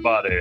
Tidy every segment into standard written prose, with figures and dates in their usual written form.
everybody.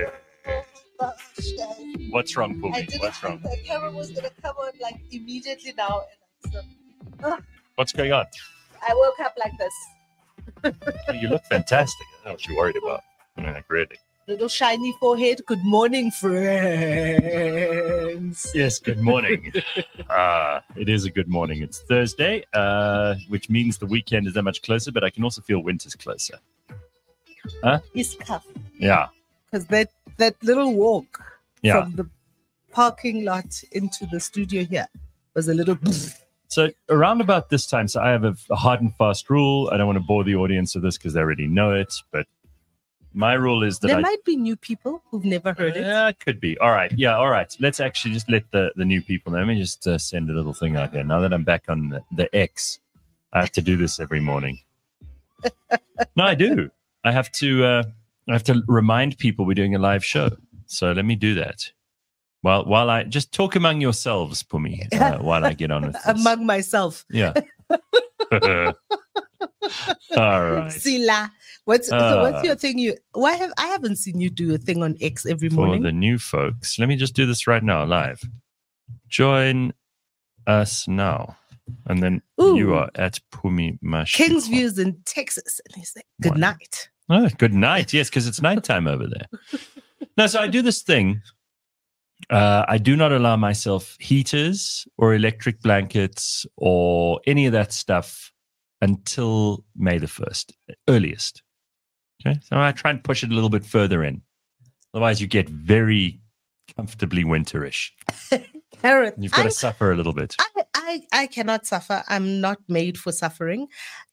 What's wrong, I Pumi? didn't What's think wrong? the camera was going to come on like immediately now. And What's going on? I woke up like this. Oh, you look fantastic. I don't know what you're worried about. Like, really? Little shiny forehead. Good morning, friends. Yes, good morning. It is a good morning. It's Thursday, which means the weekend is that much closer, but I can also feel winter's closer. It's cuff. Yeah. Because that little walk Yeah. from the parking lot into the studio here was a little... So around about this time, so I have a hard and fast rule. I don't want to bore the audience with this because they already know it, but my rule is that There might be new people who've never heard it. Yeah, it could be. All right. Yeah, all right. Let's actually just let the new people know. Let me just send a little thing out here. Now that I'm back on the X, I have to do this every morning. No, I do. I have to remind people we're doing a live show. So let me do that. While I just talk among yourselves, Pumi, while I get on with this. Among myself. Yeah. All right. Sila. What's your thing? I haven't seen you do a thing on X every morning. For the new folks, let me just do this right now, live. Join us now. And then you are at Pumi Mash. Kingsview's in Texas. And he's like, good night. Oh, good night. Yes, because it's nighttime over there. No, so I do this thing. I do not allow myself heaters or electric blankets or any of that stuff until May the 1st, earliest. Okay, so I try and push it a little bit further in. Otherwise, you get very comfortably winterish. Karen, You've got to suffer a little bit. I cannot suffer. I'm not made for suffering.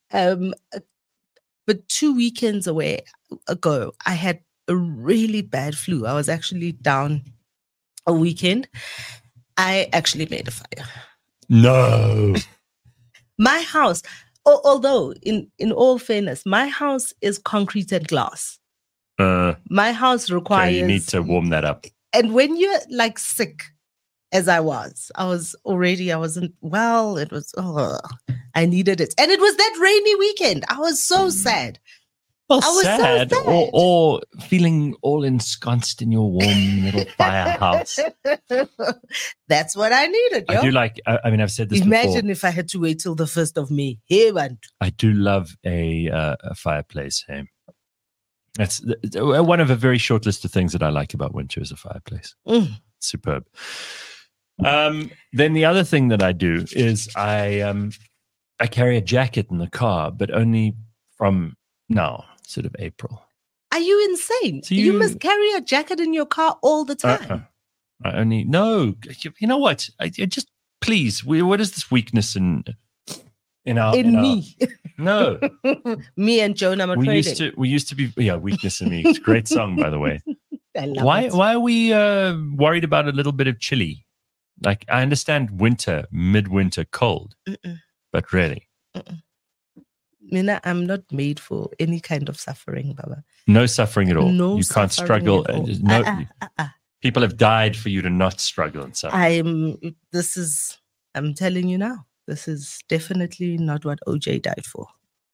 But 2 weekends ago, I had a really bad flu. I was actually down a weekend. I actually made a fire. No. My house, although in all fairness, my house is concrete and glass. My house requires... Okay, you need to warm that up. And when you're like sick, as I wasn't well. It was, I needed it. And it was that rainy weekend. I was so sad. Well, I was sad. So sad. Or feeling all ensconced in your warm little firehouse. That's what I needed, yo. I do like, I mean, I've said this Imagine before. if I had to wait till the 1st of May. Here, man. I do love a fireplace. Hey? That's one of a very short list of things that I like about winter is a fireplace. Superb. Then the other thing that I do is I carry a jacket in the car, but only from now, sort of April. Are you insane? So you must carry a jacket in your car all the time. You know what? I just please. What is this weakness in me? No, me and Jonah. We used to be weakness in me. It's a great song, by the way. I love it. Why are we worried about a little bit of chilly? Like, I understand midwinter cold, but really. Mina, I'm not made for any kind of suffering, Baba. No suffering at all. No, you can't struggle. People have died for you to not struggle and suffer. I'm telling you now, this is definitely not what OJ died for.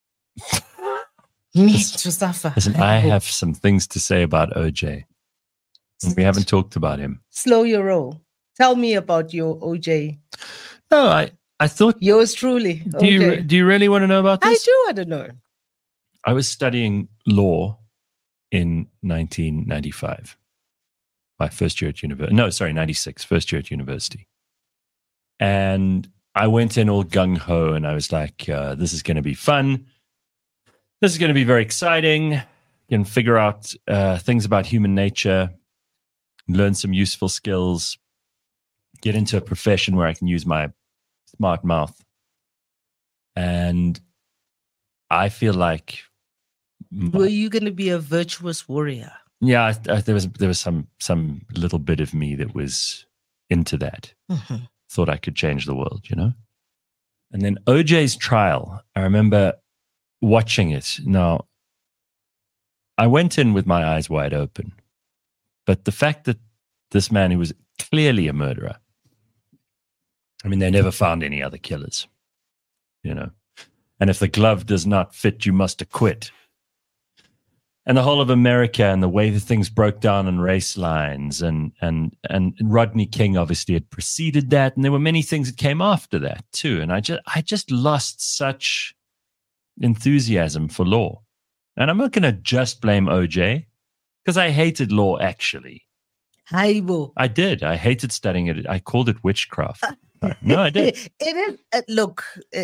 Me to suffer. Listen, I have some things to say about OJ. We haven't talked about him. Slow your roll. Tell me about your OJ. No, I thought... Yours truly. Do you really want to know about this? I do want to know. I was studying law in 1995. My first year at university. No, sorry, 96. First year at university. And I went in all gung-ho and I was like, this is going to be fun. This is going to be very exciting. You can figure out things about human nature, learn some useful skills, get into a profession where I can use my smart mouth. And I feel like... Were you going to be a virtuous warrior? Yeah, there was some little bit of me that was into that. Mm-hmm. Thought I could change the world, you know? And then OJ's trial, I remember watching it. Now, I went in with my eyes wide open. But the fact that this man who was clearly a murderer, I mean, they never found any other killers, you know? And if the glove does not fit, you must acquit. and the whole of America and the way that things broke down on race lines and Rodney King obviously had preceded that, and there were many things that came after that too. And I just lost such enthusiasm for law. And I'm not going to just blame OJ, because I hated law actually. Haibo. I did. I hated studying it. I called it witchcraft. No, I did. It is. Look,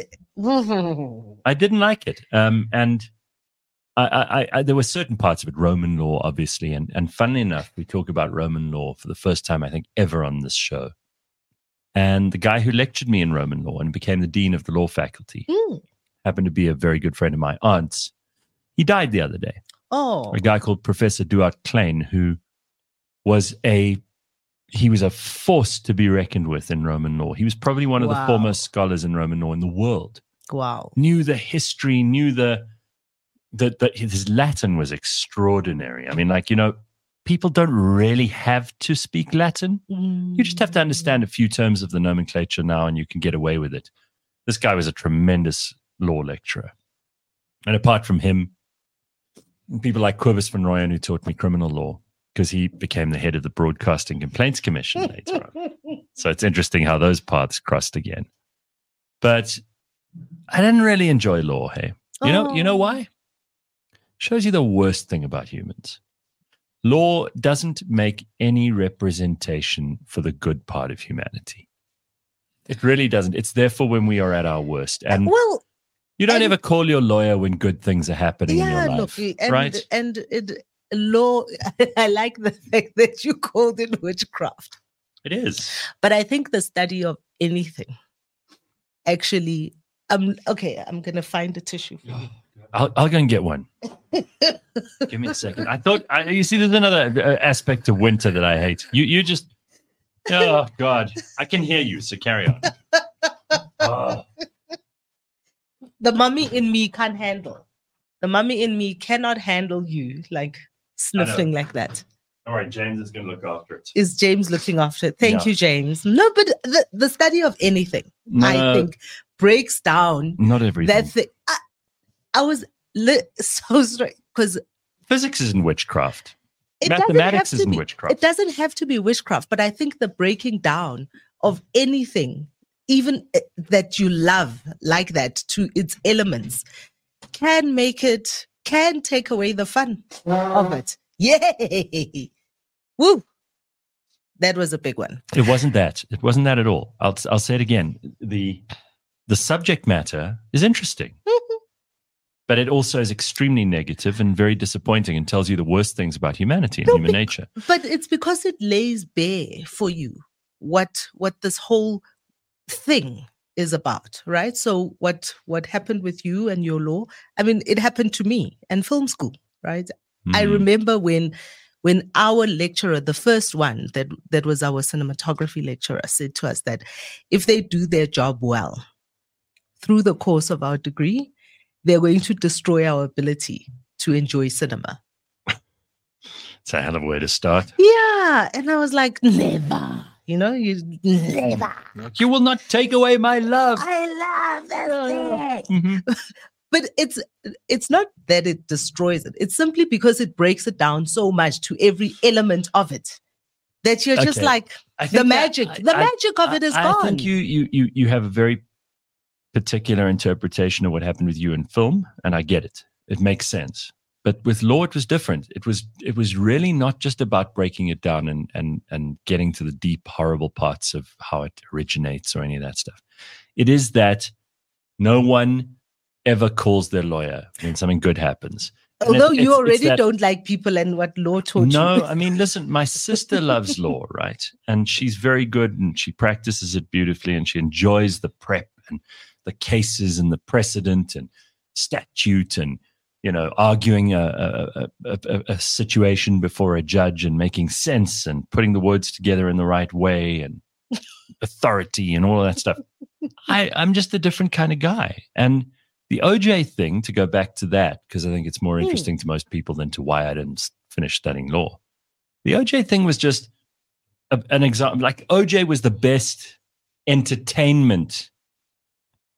I didn't like it. And I there were certain parts of it, Roman law, obviously, and funnily enough, we talk about Roman law for the first time, I think, ever on this show. And the guy who lectured me in Roman law and became the dean of the law faculty happened to be a very good friend of my aunt's. He died the other day. Oh, A guy called Professor Duart Klein, who was a force to be reckoned with in Roman law. He was probably one of the foremost scholars in Roman law in the world. wow. Knew the history, knew that his Latin was extraordinary. I mean, like, people don't really have to speak Latin. You just have to understand a few terms of the nomenclature now and you can get away with it. This guy was a tremendous law lecturer. And apart from him, people like Cobus van Rooyen, who taught me criminal law, because he became the head of the Broadcasting Complaints Commission later on. So it's interesting how those paths crossed again. But I didn't really enjoy law, hey? You know why? Shows you the worst thing about humans. Law doesn't make any representation for the good part of humanity. It really doesn't. It's therefore when we are at our worst. And you don't ever call your lawyer when good things are happening in your life, right? And law, I like the fact that you called it witchcraft. It is. But I think the study of anything actually, okay, I'm going to find a tissue for you. I'll go and get one. Give me a second. You see, there's another aspect of winter that I hate. You just, oh God, I can hear you, so carry on. Oh. The mummy in me can't handle. The mummy in me cannot handle you like sniffling like that. All right, James is going to look after it. Is James looking after it? Thank you, James. No, but the study of anything, I think, breaks down. Not everything. That thing. I was so straight because physics isn't witchcraft. Mathematics isn't witchcraft. It doesn't have to be witchcraft, but I think the breaking down of anything, even that you love like that, to its elements, can take away the fun of it. Yay! Woo! That was a big one. It wasn't that. It wasn't that at all. I'll say it again. The subject matter is interesting. But it also is extremely negative and very disappointing and tells you the worst things about humanity and human nature. But it's because it lays bare for you what this whole thing is about, right? So what happened with you and your law, I mean, it happened to me and film school, right? I remember when our lecturer, the first one that was our cinematography lecturer, said to us that if they do their job well through the course of our degree, they're going to destroy our ability to enjoy cinema. It's a hell of a way to start. Yeah. And I was like, never. You never. You will not take away my love. I love that thing. But it's not that it destroys it. It's simply because it breaks it down so much to every element of it that you're just like, the magic of it is gone. I think you have a very particular interpretation of what happened with you in film, and I get it. It makes sense. But with law, it was different. It was really not just about breaking it down and getting to the deep, horrible parts of how it originates or any of that stuff. It is that no one ever calls their lawyer when something good happens. Although you already don't like people and what law taught you. No, I mean, listen, my sister loves law, right? And she's very good and she practices it beautifully and she enjoys the prep and the cases and the precedent and statute and, arguing a situation before a judge and making sense and putting the words together in the right way and authority and all of that stuff. I'm just a different kind of guy. And the OJ thing, to go back to that, because I think it's more interesting to most people than to why I didn't finish studying law. The OJ thing was just an example. Like OJ was the best entertainment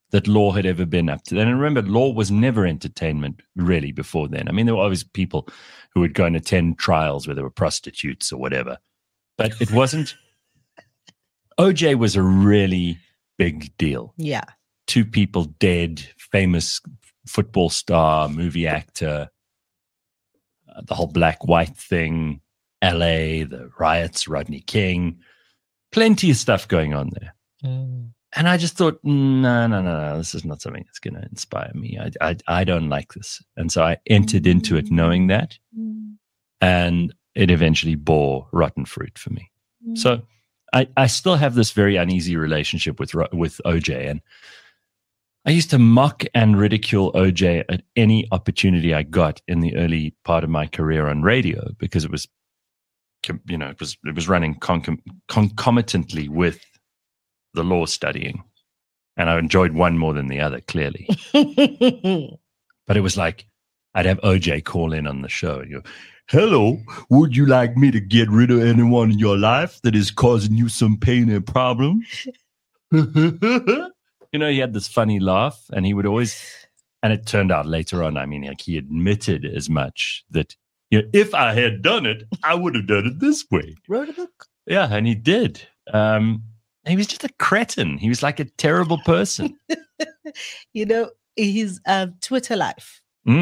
that law had ever been up to then. And remember, law was never entertainment really before then. I mean, there were always people who would go and attend trials where there were prostitutes or whatever, but it wasn't. OJ was a really big deal. Yeah. 2 people dead, famous football star, movie actor, the whole black-white thing, LA, the riots, Rodney King, plenty of stuff going on there. And I just thought, no, this is not something that's going to inspire me. I don't like this. And so I entered into it knowing that, and it eventually bore rotten fruit for me. So I still have this very uneasy relationship with OJ, and I used to mock and ridicule OJ at any opportunity I got in the early part of my career on radio, because it was, it was running concomitantly with the law studying, and I enjoyed one more than the other, clearly. But it was like I'd have OJ call in on the show and go, "Hello, would you like me to get rid of anyone in your life that is causing you some pain and problems?" He had this funny laugh, and he would always, and it turned out later on, I mean, like, he admitted as much that, if I had done it, I would have done it this way. Wrote a book. Yeah, and he did. He was just a cretin. He was like a terrible person. His Twitter life.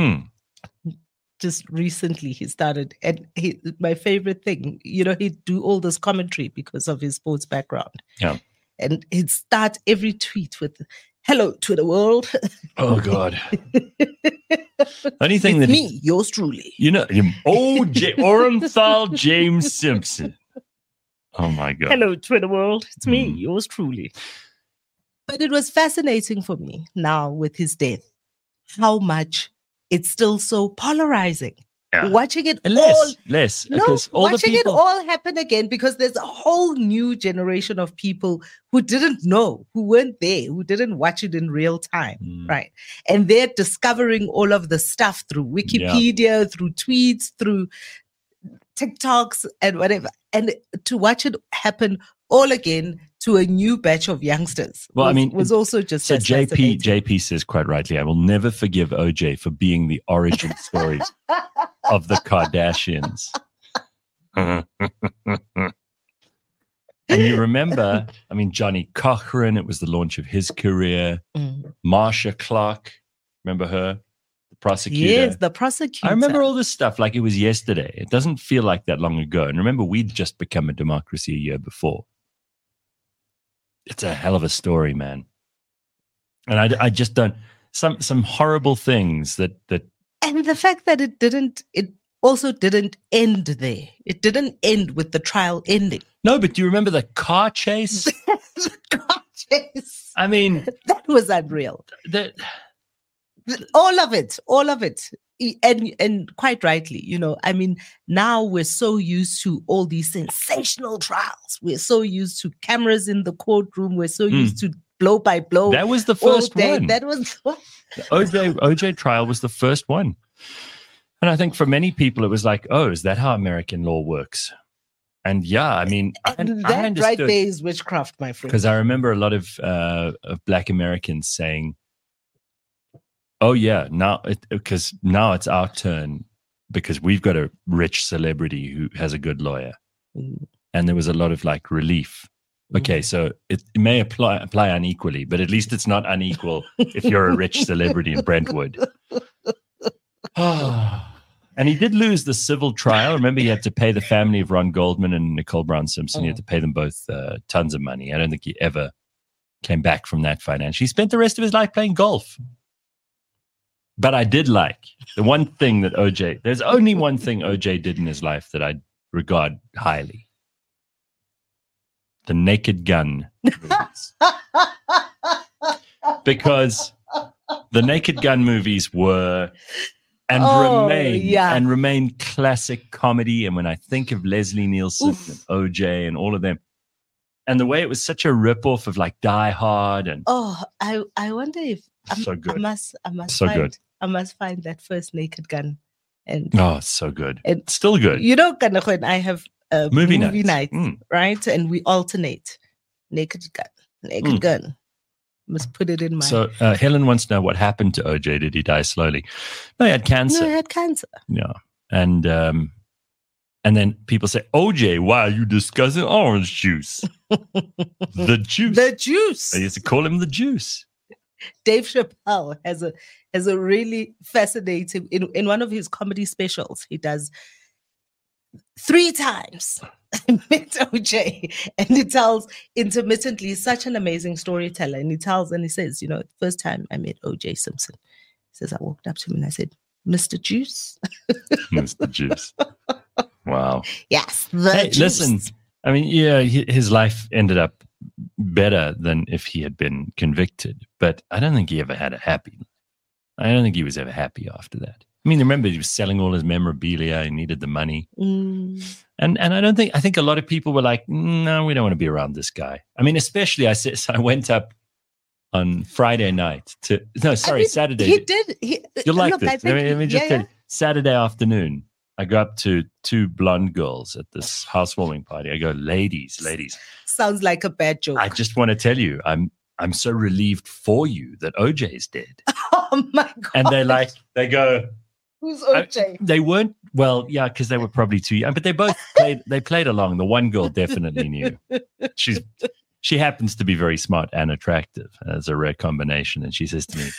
Just recently he started, and my favorite thing, he'd do all this commentary because of his sports background. Yeah. And he'd start every tweet with, "Hello, Twitter world." Oh, God. Anything it's that me, yours truly. Orenthal James Simpson. Oh, my God. "Hello, Twitter world. It's me, yours truly." But it was fascinating for me now with his death, how much it's still so polarizing. Yeah. Watching it less. Watching it all happen again, because there's a whole new generation of people who didn't know, who weren't there, who didn't watch it in real time, right? And they're discovering all of the stuff through Wikipedia, through tweets, through TikToks and whatever. And to watch it happen all again to a new batch of youngsters was also just so JP says quite rightly, I will never forgive OJ for being the origin story of the Kardashians. And you remember, Johnny Cochran, it was the launch of his career. Marsha Clark, remember her? The prosecutor. Yes, the prosecutor. I remember all this stuff like it was yesterday. It doesn't feel like that long ago. And remember, we'd just become a democracy a year before. It's a hell of a story, man. And I just don't, some horrible things that. And the fact that it also didn't end there. It didn't end with the trial ending. No, but do you remember the car chase? The car chase. That was unreal. All of it. And quite rightly, now we're so used to all these sensational trials. We're so used to cameras in the courtroom. We're so used to blow by blow. That was the first one. That was the OJ trial was the first one. And I think for many people, it was like, oh, is that how American law works? And yeah, that right there is witchcraft, my friend. Because I remember a lot of Black Americans saying, "Oh yeah, now it's our turn because we've got a rich celebrity who has a good lawyer." And there was a lot of like relief. Okay, so it may apply unequally, but at least it's not unequal if you're a rich celebrity in Brentwood. And he did lose the civil trial. Remember, he had to pay the family of Ron Goldman and Nicole Brown Simpson. He had to pay them both tons of money. I don't think he ever came back from that financially. He spent the rest of his life playing golf. But I did like the one thing that there's only one thing OJ did in his life that I regard highly. The Naked Gun movies. Because the Naked Gun movies were and remain classic comedy. And when I think of Leslie Nielsen and OJ and all of them, and the way it was such a ripoff of like Die Hard and I wonder if so good. I must find that first Naked Gun. And it's so good. It's still good. When I have movie night, right? And we alternate Naked Gun. Must put it in my. So Helen wants to know what happened to OJ. Did he die slowly? No, he had cancer. No, he had cancer. Yeah, and then people say, OJ, why are you discussing orange juice? The juice. The juice. They used to call him the juice. Dave Chappelle has a really fascinating in one of his comedy specials. He does 3 times met OJ, and he tells intermittently. He's such an amazing storyteller, and he says, first time I met OJ Simpson, he says I walked up to him and I said, Mr. Juice. Mr. Juice. Wow. Yes. Hey, juice. listen. I mean, yeah, his life ended up better than if he had been convicted, but I don't think he ever had a happy. I don't think he was ever happy after that. I mean, remember he was selling all his memorabilia. He needed the money, and I think a lot of people were like, no, we don't want to be around this guy. I mean, especially I went up on Friday night Saturday. He did. You'll like this. Let me just tell you. Saturday afternoon, I go up to 2 blonde girls at this housewarming party. I go, ladies. Sounds like a bad joke. I just want to tell you, I'm so relieved for you that OJ's dead. Oh my God. And they go, who's OJ? They weren't, well, yeah, because they were probably too young, but they both played along. The one girl definitely knew. She happens to be very smart and attractive as a rare combination. And she says to me,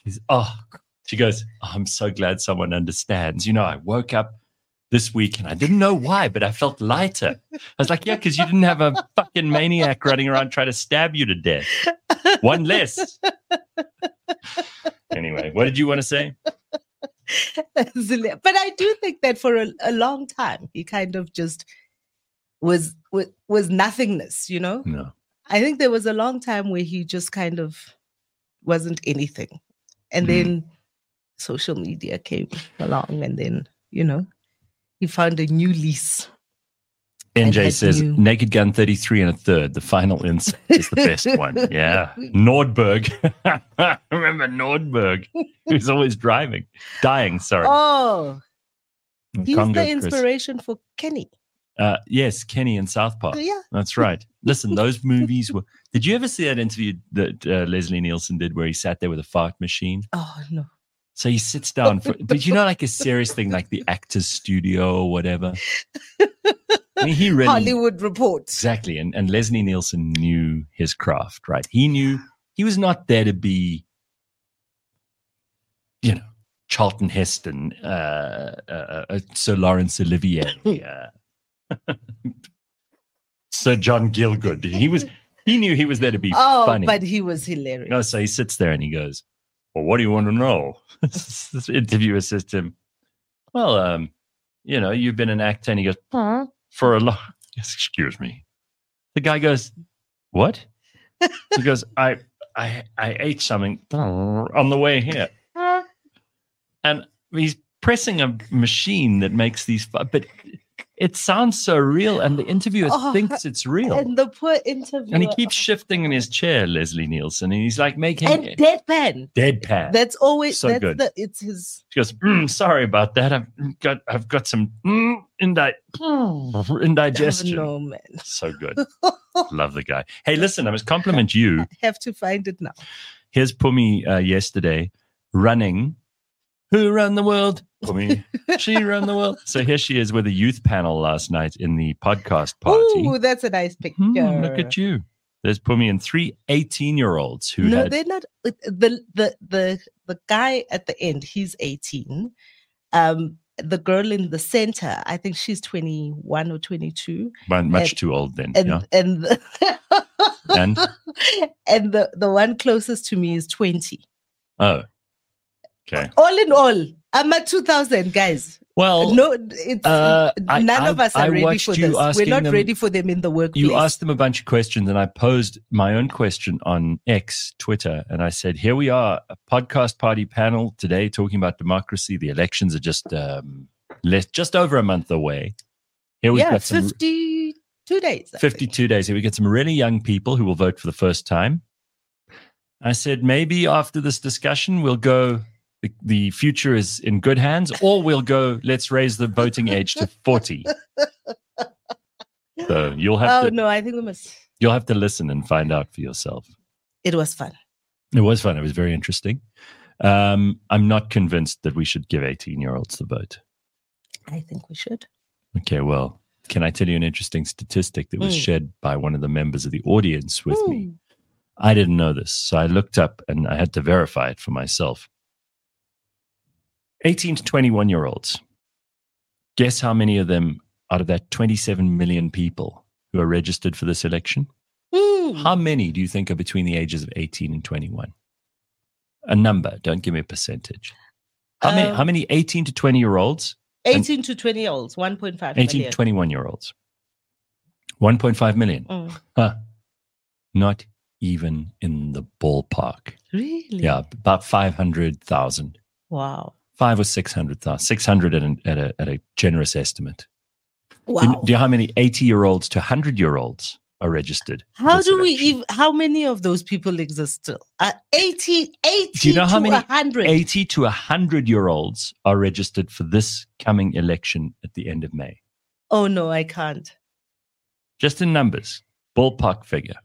she goes, I'm so glad someone understands. I woke up this week and I didn't know why, but I felt lighter. I was like, yeah, because you didn't have a fucking maniac running around trying to stab you to death. One less. Anyway, what did you want to say? But I do think that for a long time, he kind of just was nothingness, No. I think there was a long time where he just kind of wasn't anything. And then social media came along, and then, he found a new lease. NJ says, Naked Gun 33 and a third. The final insect is the best one. Yeah. Nordberg. Remember Nordberg? He was always dying, sorry. Oh, he's Congo the inspiration for Kenny. Yes, Kenny in South Park. Yeah. That's right. Listen, those movies were... Did you ever see that interview that Leslie Nielsen did where he sat there with a fart machine? Oh, no. So he sits down but like a serious thing like the Actors Studio or whatever. I mean, he really... Hollywood Report. Exactly. And Leslie Nielsen knew his craft, right? He knew he was not there to be, Charlton Heston, Sir Laurence Olivier, Sir John Gielgud. He knew he was there to be funny. But he was hilarious. No, so he sits there and he goes, well, what do you want to know? This interviewer says to him, well, you've been an actor. And he goes, for a long... Excuse me. The guy goes, what? He goes, I ate something on the way here. And he's pressing a machine that makes these... But it sounds so real, and the interviewer thinks it's real. And the poor interviewer... And he keeps shifting in his chair, Leslie Nielsen, and he's like making... And deadpan. Deadpan. That's always... So good. It's his... She goes, sorry about that. I've got some indigestion. Oh, no, man. So good. Love the guy. Hey, listen, I must compliment you. I have to find it now. Here's Pumi yesterday running... Who ran the world? Pumi. She ran the world. So here she is with a youth panel last night in the podcast party. Ooh, that's a nice picture. Look at you. There's Pumi and 3 18-year-olds who they're not. The guy at the end, he's 18. The girl in the center, I think she's 21 or 22. Much too old then. And the one closest to me is 20. Oh. Okay. All in all, I'm at 2,000 guys. Well, no, it's none of us are ready for this. We're not ready for them in the workplace. You asked them a bunch of questions, and I posed my own question on X, Twitter, and I said, "Here we are, a podcast party panel today talking about democracy. The elections are just over a month away. Here we've got 52 days. 52 days. Here we get some really young people who will vote for the first time." I said, maybe after this discussion, we'll go. The future is in good hands, or we'll go, let's raise the voting age to 40. So you'll have no, I think we must. You'll have to listen and find out for yourself. It was fun. It was fun. It was very interesting. I'm not convinced that we should give 18-year-olds the vote. I think we should. Okay, well, can I tell you an interesting statistic that was shared by one of the members of the audience with me? I didn't know this, so I looked up and I had to verify it for myself. 18 to 21-year-olds. Guess how many of them out of that 27 million people who are registered for this election? How many do you think are between the ages of 18 and 21? A number. Don't give me a percentage. How many 18 to 20-year-olds? 18 to 20-year-olds, 1.5 million. 18 to 21-year-olds. 1.5 million. Not even in the ballpark. Really? Yeah, about 500,000. Wow. 500,000 or 600,000. 600 at a generous estimate. Wow. Do you know how many 80-year-olds to 100-year-olds are registered? How many of those people exist still? 80 do you know how many 100? 80 to 100-year-olds are registered for this coming election at the end of May? Oh, no, I can't. Just in numbers, ballpark figure.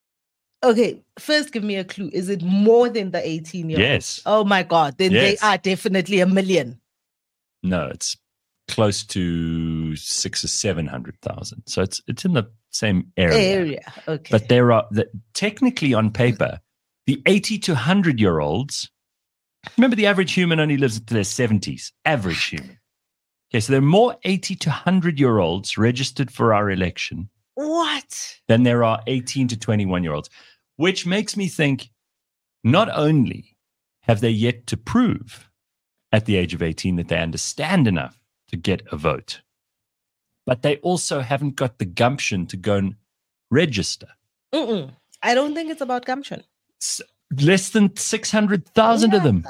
Okay, first give me a clue. Is it more than the 18-year-olds? Yes. Oh, my God. Then they are definitely a million. No, it's close to 600,000 or 700,000. So it's in the same area. Okay. But there are technically on paper, the 80 to 100-year-olds. Remember, the average human only lives into their 70s. Average human. Okay, so there are more 80 to 100-year-olds registered for our election. What? Than there are 18 to 21-year-olds, which makes me think not only have they yet to prove at the age of 18 that they understand enough to get a vote, but they also haven't got the gumption to go and register. I don't think it's about gumption. Less than 600,000 of them.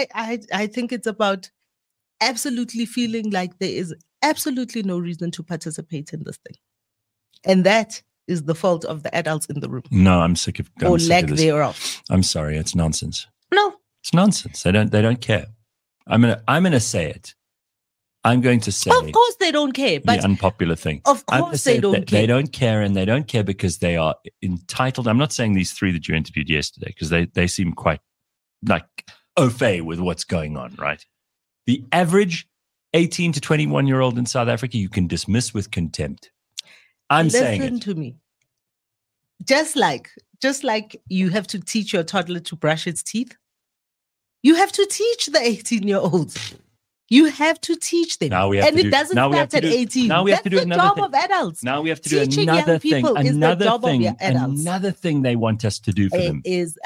I think it's about absolutely feeling like there is absolutely no reason to participate in this thing. And that is the fault of the adults in the room. No, I'm sick of or lack thereof. I'm sorry, it's nonsense. No, it's nonsense. They don't care. I'm gonna say it. I'm going to say. Of course, they don't care. But the unpopular thing. Of course, they don't care. They don't care, and they don't care because they are entitled. I'm not saying these three that you interviewed yesterday because they seem quite like au fait with what's going on, right? The average 18 to 21-year-old in South Africa, you can dismiss with contempt. Listen to me. Just like you have to teach your toddler to brush its teeth, you have to teach the 18-year-olds. You have to teach them. It doesn't start at 18. Now we have to do another thing. That's the job of adults. Now we have to do another thing. Another thing they want us to do for them. It is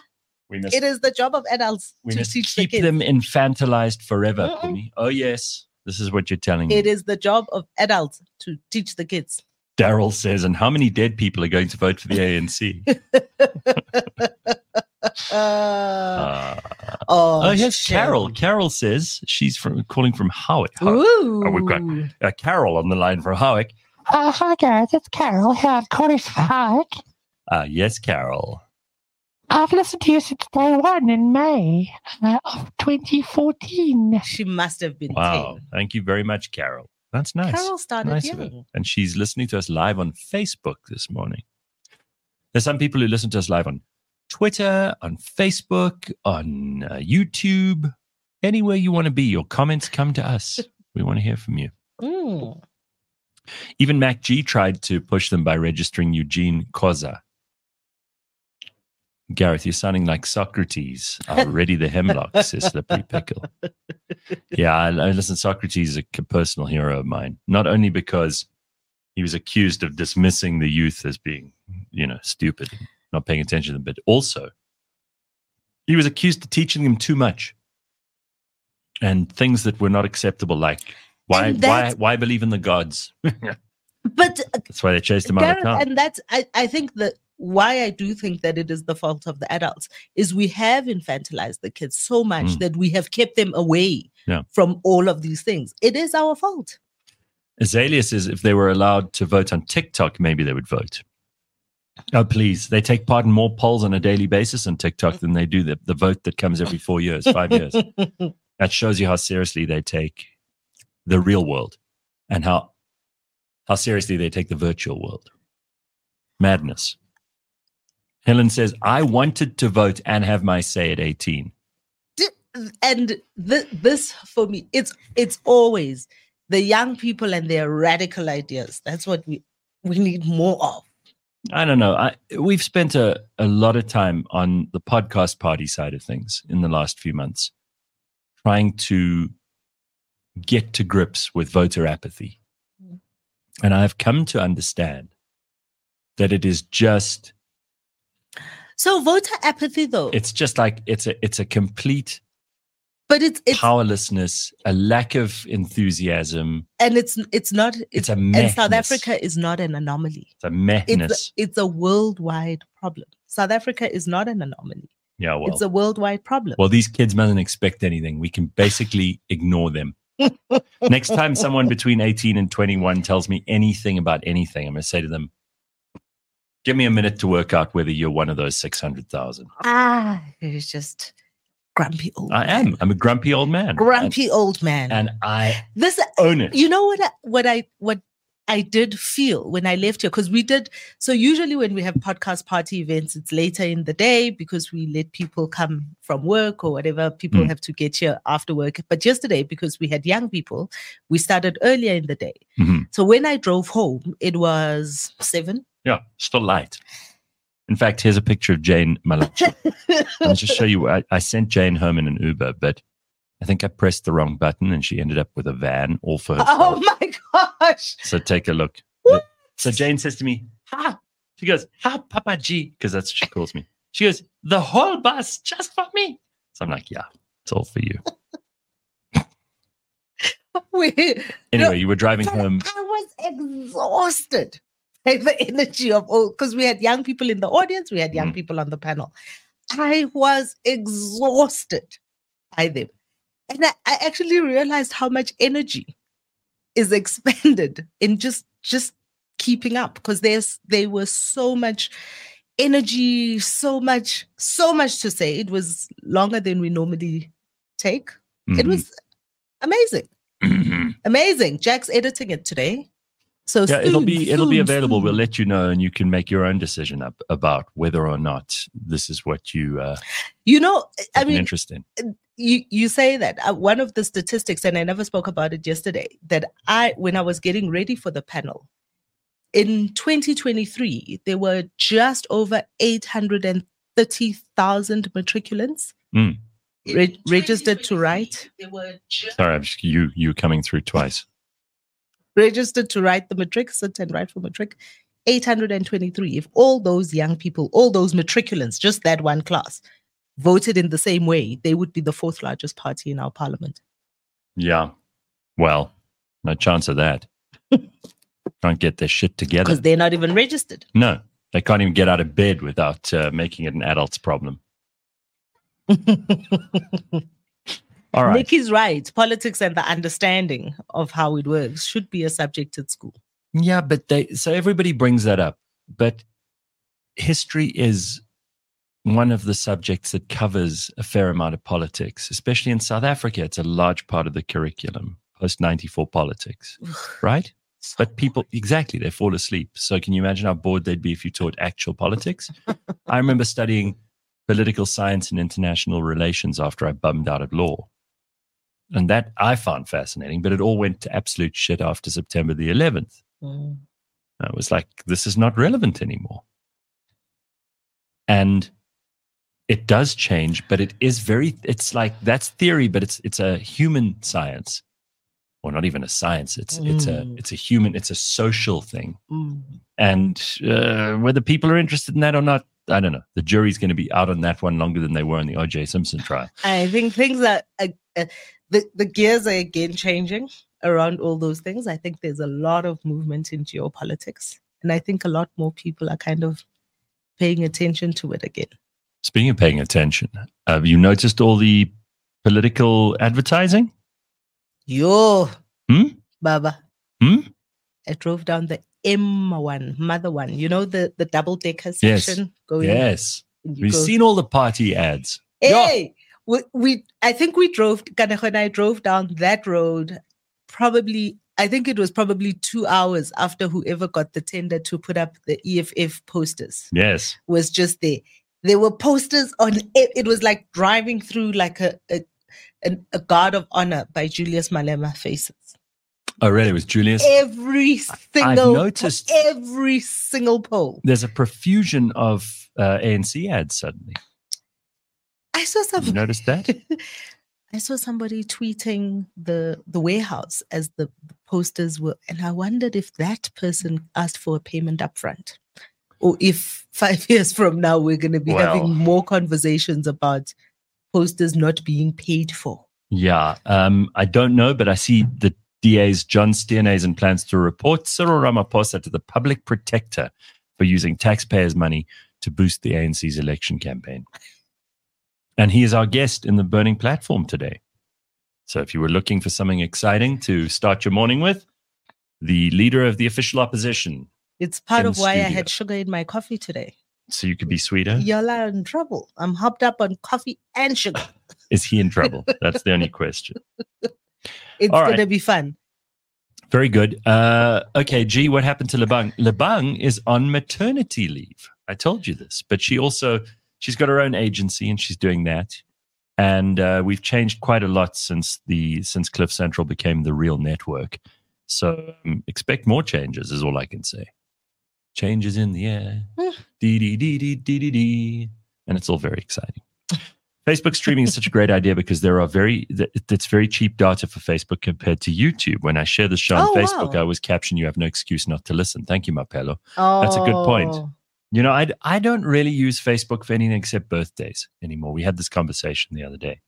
the job of adults to teach the kids. Keep them infantilized forever. Oh, yes. This is what you're telling me. It is the job of adults to teach the kids. Daryl says, and how many dead people are going to vote for the ANC? Yes, shit. Carol. Carol says she's calling from Howick. We've got Carol on the line from Howick. Hi guys, it's Carol here. I'm calling from Howick. Yes, Carol. I've listened to you since day one in May of 2014. She must have been 10. Thank you very much, Carol. That's nice. Carol started young. And she's listening to us live on Facebook this morning. There's some people who listen to us live on Twitter, on Facebook, on YouTube, anywhere you want to be. Your comments come to us. We want to hear from you. Even Mac G tried to push them by registering Eugene Koza. Gareth, you're sounding like Socrates. Already the hemlock, says Slippery Pickle. Yeah, listen, Socrates is a personal hero of mine. Not only because he was accused of dismissing the youth as being, stupid and not paying attention to them, but also he was accused of teaching them too much and things that were not acceptable, like why believe in the gods? But that's why they chased him out of town. And that's I think that why I do think that it is the fault of the adults is we have infantilized the kids so much that we have kept them away from all of these things. It is our fault. Azalea says if they were allowed to vote on TikTok, maybe they would vote. Oh, please. They take part in more polls on a daily basis on TikTok than they do the vote that comes every 4 years, 5 years. That shows you how seriously they take the real world and how seriously they take the virtual world. Madness. Helen says, I wanted to vote and have my say at 18. And this for me, it's always the young people and their radical ideas. That's what we need more of. I don't know. We've spent a lot of time on the podcast party side of things in the last few months, trying to get to grips with voter apathy. And I've come to understand that it is just... So voter apathy, though. It's just like, it's a complete... But it's powerlessness, a lack of enthusiasm. And it's not... It's a madness. And South Africa is not an anomaly. It's a madness. It's a worldwide problem. South Africa is not an anomaly. Yeah, well. It's a worldwide problem. Well, these kids mustn't expect anything. We can basically ignore them. Next time someone between 18 and 21 tells me anything about anything, I'm going to say to them, give me a minute to work out whether you're one of those 600,000. It's just grumpy old I man. am. I'm a grumpy old man. Old man. And I own it. You know what I did feel when I left here, because we did. So usually when we have podcast party events, it's later in the day because we let people come from work or whatever. People have to get here after work. But yesterday, because we had young people, we started earlier in the day. Mm-hmm. So when I drove home, it was 7. Yeah, still light. In fact, here's a picture of Jane Malachi. I'll just show you. I sent Jane home in an Uber, but I think I pressed the wrong button and she ended up with a van all for herself. Oh my gosh. So take a look. What? So Jane says to me, ha. She goes, ha, Papa G, because that's what she calls me. She goes, the whole bus just for me. So I'm like, yeah, it's all for you. Anyway, you were driving home. I was exhausted by the energy of all, because we had young people in the audience, we had young people on the panel. I was exhausted by them. And I actually realized how much energy is expended in just keeping up, because there was so much energy, so much to say. It was longer than we normally take. It was amazing. Amazing. Jack's editing it today. So yeah, it'll be available. We'll let you know, and you can make your own decision about whether or not this is what you I mean, interest in. You say that one of the statistics, and I never spoke about it yesterday, that when I was getting ready for the panel in 2023, there were just over 830,000 matriculants registered to write. Sorry, you coming through twice. Registered to write the matric, sit and write for matric, 823. If all those young people, all those matriculants, just that one class, voted in the same way, they would be the 4th largest party in our parliament. Yeah. Well, no chance of that. Can't get their shit together. Because they're not even registered. No, they can't even get out of bed without making it an adult's problem. All right. Nikki's right. Politics and the understanding of how it works should be a subject at school. Yeah, but so everybody brings that up. But history is one of the subjects that covers a fair amount of politics, especially in South Africa. It's a large part of the curriculum, post-94 politics, right? But people, exactly, they fall asleep. So can you imagine how bored they'd be if you taught actual politics? I remember studying political science and international relations after I bummed out of law. And that I found fascinating, but it all went to absolute shit after September the 11th. I was like, this is not relevant anymore. And it does change, but it's like, that's theory, but it's a human science. Or not even a science. It's a social thing. And whether people are interested in that or not, I don't know. The jury's going to be out on that one longer than they were on the O.J. Simpson trial. I think things are, the gears are again changing around all those things. I think there's a lot of movement in geopolitics. And I think a lot more people are kind of paying attention to it again. Speaking of paying attention, have you noticed all the political advertising? Baba. I drove down the M1, Mother One. You know, the double-decker section? Yes. We've seen all the party ads. Hey! I think when I drove down that road probably I think it was probably 2 hours after whoever got the tender to put up the EFF posters Yes. was just there. There were posters on it. It was like driving through like a guard of honor by Julius Malema faces. Oh, really? It was Julius? Every single noticed- every single poll. There's a profusion of ANC ads suddenly. I saw You something. noticed that? I saw somebody tweeting the warehouse as the posters were, and I wondered if that person asked for a payment upfront, or if 5 years from now we're going to be Well. having more conversations about posters not being paid for. Yeah. I don't know, but I see the DA's John Steenhuisen plans to report Cyril Ramaphosa to the public protector for using taxpayers' money to boost the ANC's election campaign. And he is our guest in the Burning Platform today. So if you were looking for something exciting to start your morning with, the leader of the official opposition, It's part In of why I studio. had sugar in my coffee today. so you could be sweeter. Y'all are in trouble. I'm hopped up on coffee and sugar. Is he in trouble? That's the only question. It's All right. going to be fun. Very good. Okay, G, what happened to Lebang? Lebang is on maternity leave. I told you this, but she's got her own agency and she's doing that. And we've changed quite a lot since Cliff Central became the real network. So expect more changes is all I can say. Changes in the air. Dee, dee, dee, dee, dee, dee, dee. And it's all very exciting. Facebook streaming is such a great idea because it's very cheap data for Facebook compared to YouTube. When I share the show on Facebook, wow. I always caption, "You have no excuse not to listen." Thank you, Mapello. Oh, That's a good point. You know, I don't really use Facebook for anything except birthdays anymore. We had this conversation the other day.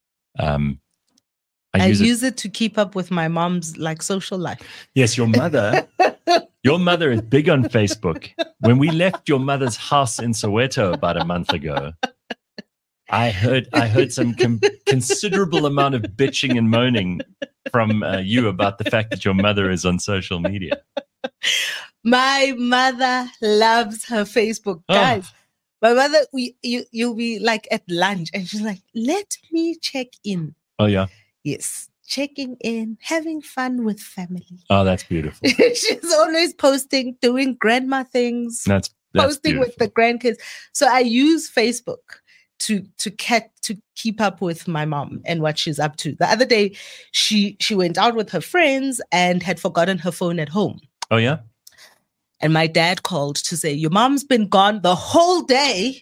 I use it. it to keep up with my mom's like social life. Yes, your mother is big on Facebook. When we left your mother's house in Soweto about a month ago, I heard some considerable amount of bitching and moaning from you about the fact that your mother is on social media. My mother loves her Facebook. Oh. Guys, my mother, you'll be like at lunch and she's like, let me check in. Oh, yeah. Yes, checking in, having fun with family. Oh, that's beautiful. She's always posting, doing grandma things, That's posting beautiful. with the grandkids. So I use Facebook to keep up with my mom and what she's up to. The other day, she went out with her friends and had forgotten her phone at home. Oh, yeah? And my dad called to say, your mom's been gone the whole day.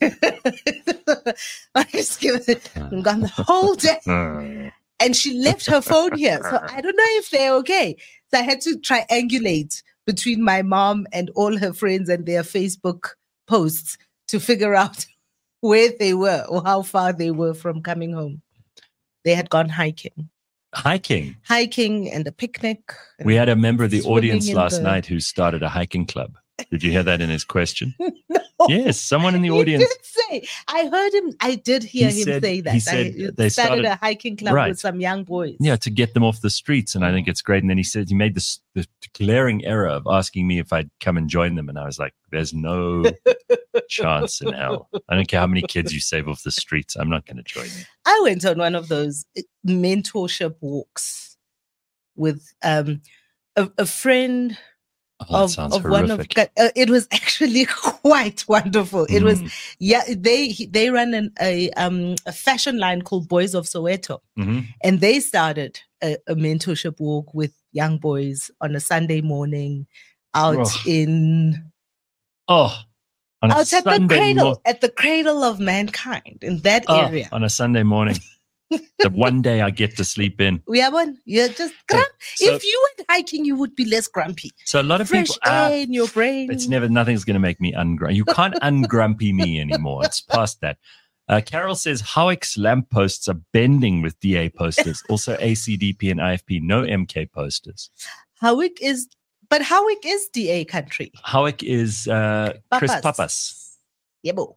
I just give it, gone the whole day. And she left her phone here. So I don't know if they're okay. So I had to triangulate between my mom and all her friends and their Facebook posts to figure out where they were or how far they were from coming home. They had gone hiking and a picnic. We had a member of the Swimming audience in last the- night who started a hiking club. Did you hear that in his question? No. Yes, someone in the He audience. did say. I heard him. I did hear He him said- say that. he said I they started started- a hiking club Right. with some young boys. Yeah, to get them off the streets. And I think it's great. And then he said he made the glaring error of asking me if I'd come and join them. And I was like, there's no chance in hell. I don't care how many kids you save off the streets. I'm not going to join you. I went on one of those mentorship walks with a friend Oh, that sounds of one of horrific. it was actually quite wonderful. It was Mm. they run a fashion line called Boys of Soweto, Mhm. and they started a mentorship walk with young boys on a Sunday morning out Oh. in Oh, on a out at the Sunday cradle at the cradle of mankind in that area. on a Sunday morning. The one day I get to sleep in. We are one. You're just So- if you went hiking, you would be less grumpy. So a lot of Fresh people. air in your brain. It's nothing's going to make me ungrumpy. You can't ungrumpy me anymore. It's past that. Carol says Howick's lampposts are bending with DA posters. Also ACDP and IFP, no MK posters. Howick is DA country. Howick is Chris Papas. Yebo.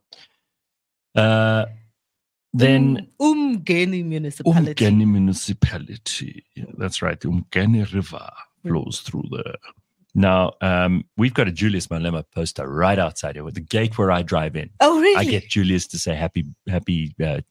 Then Umgeni municipality. Umgeni municipality. Yeah, that's right. The Umgeni River flows through there. Now, we've got a Julius Malema poster right outside here with the gate where I drive in. Oh, really? I get Julius to say happy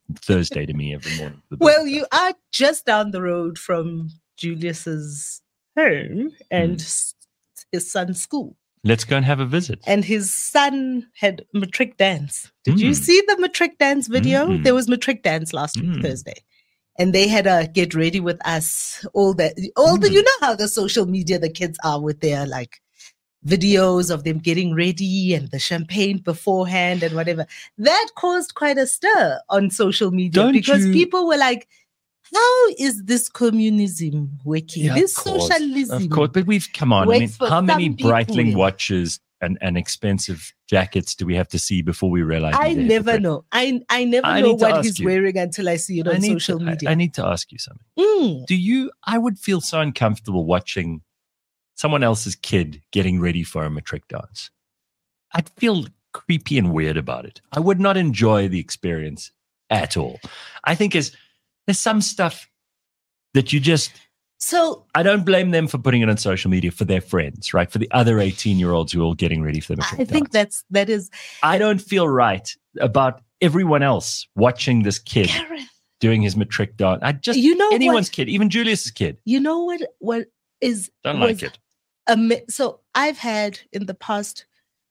Thursday to me every morning. Well, you are just down the road from Julius's home and his son's school. Let's go and have a visit. And his son had matric dance. Did you see the matric dance video? There was matric dance last week, Thursday. And they had a get ready with us, all the you know how the social media the kids are with their like videos of them getting ready and the champagne beforehand and whatever. That caused quite a stir on social media because people were like, how is this communism working? Yeah, this of course, socialism. Of course, but we've come on. I mean, how many Breitling people. watches and expensive jackets do we have to see before we realize? I never know. I never know what he's wearing until I see it on social media. I need to ask you something. I would feel so uncomfortable watching someone else's kid getting ready for a matric dance. I'd feel creepy and weird about it. I would not enjoy the experience at all. I think there's some stuff that you just... So I don't blame them for putting it on social media for their friends, right? For the other 18-year-olds who are all getting ready for the matric dance. I think that is... I don't feel right about everyone else watching this kid doing his matric dance. Anyone's kid, even Julius's kid. You know what is... Don't like it. So I've had in the past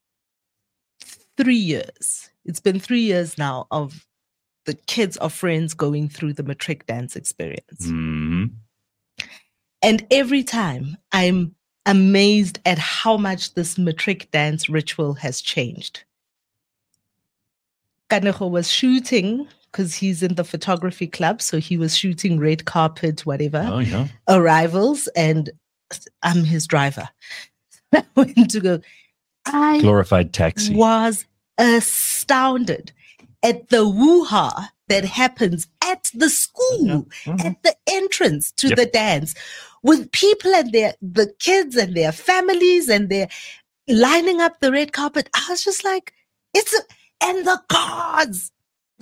3 years, it's been 3 years now of the kids of friends going through the matric dance experience. Mm-hmm. And every time I'm amazed at how much this matric dance ritual has changed. Kanego was shooting because he's in the photography club. So he was shooting red carpet, whatever, arrivals, and I'm his driver. I went to go. I glorified taxi. Was astounded at the woo-ha that happens at the school, at the entrance to the dance, with people and the kids and their families, and they're lining up the red carpet. I was just like, and the cars.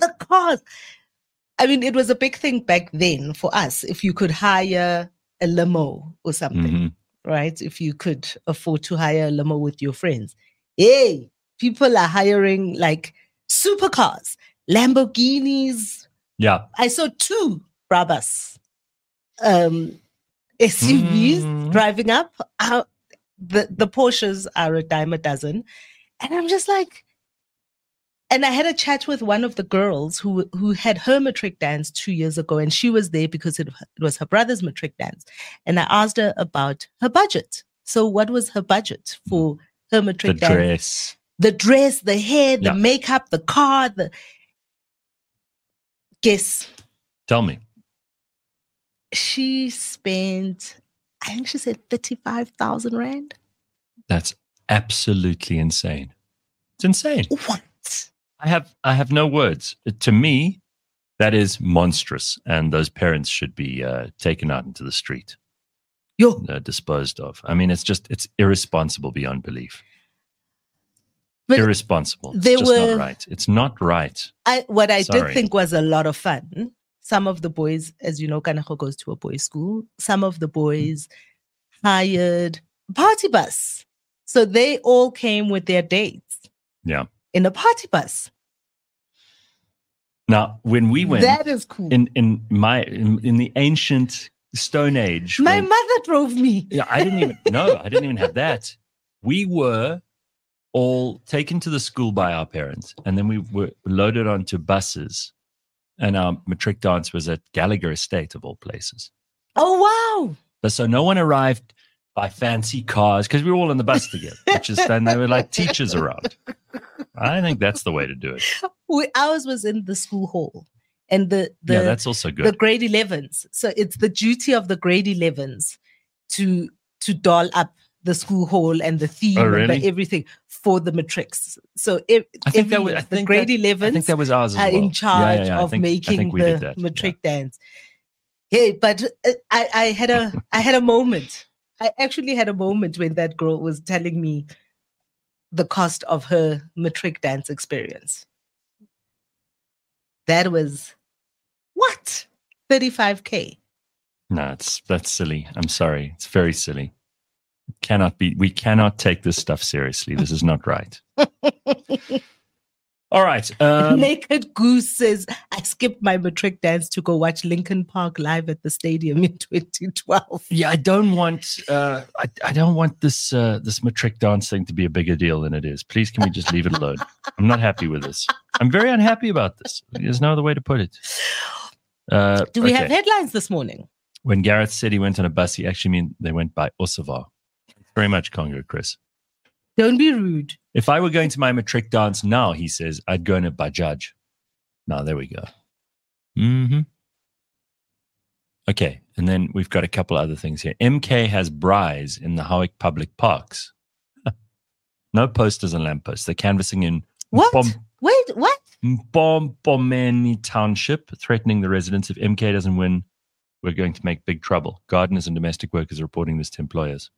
I mean, it was a big thing back then for us. If you could hire a limo or something, right? If you could afford to hire a limo with your friends. Hey, people are hiring like supercars, Lamborghinis. Yeah. I saw 2 Brabus SUVs driving up. The Porsches are a dime a dozen. And I'm just like, and I had a chat with one of the girls who had her matric dance 2 years ago, and she was there because it was her brother's matric dance. And I asked her about her budget. So what was her budget for her matric dance? The dress, the hair, the makeup, the car, Guess. Tell me. She spent, I think she said 35,000 Rand. That's absolutely insane. It's insane. What? I have no words. To me, that is monstrous, and those parents should be taken out into the street, disposed of. I mean, it's irresponsible beyond belief. But irresponsible. It's just not right. It's not right. What I did think was a lot of fun. Some of the boys, as you know, Kanego goes to a boys' school. Some of the boys hired a party bus. So they all came with their dates. Yeah. In a party bus. Now, when we went, that is cool. In the ancient Stone Age, my mother drove me. Yeah, I didn't even have that. We were all taken to the school by our parents, and then we were loaded onto buses, and our matric dance was at Gallagher Estate, of all places. Oh, wow. So no one arrived by fancy cars, because we were all on the bus together, and they were like teachers around. I think that's the way to do it. Ours was in the school hall, and that's also good. The grade 11s. So it's the duty of the grade 11s to doll up the school hall and the theme and everything for the matrics. So the grade 11s, I think that was ours as well. Are in charge of making the matric dance. Hey, but I had a moment. I actually had a moment when that girl was telling me the cost of her matric dance experience. That was what? 35K. No, that's silly. I'm sorry. It's very silly. We cannot take this stuff seriously. This is not right. All right. Naked Goose says, I skipped my matric dance to go watch Linkin Park live at the stadium in 2012. Yeah, I don't want I don't want this this matric dance thing to be a bigger deal than it is. Please, can we just leave it alone? I'm not happy with this. I'm very unhappy about this. There's no other way to put it. Do we have headlines this morning? When Gareth said he went on a bus, he actually mean they went by Osava. Very much Congo, Chris. Don't be rude. If I were going to my matric dance now, he says, I'd go in a Bajaj. Now, there we go. Mm-hmm. Okay, and then we've got a couple other things here. MK has braais in the Howick public parks. No posters and lampposts. They're canvassing in What? Wait, what? Bombomeni Township, threatening the residents. If MK doesn't win, we're going to make big trouble. Gardeners and domestic workers are reporting this to employers.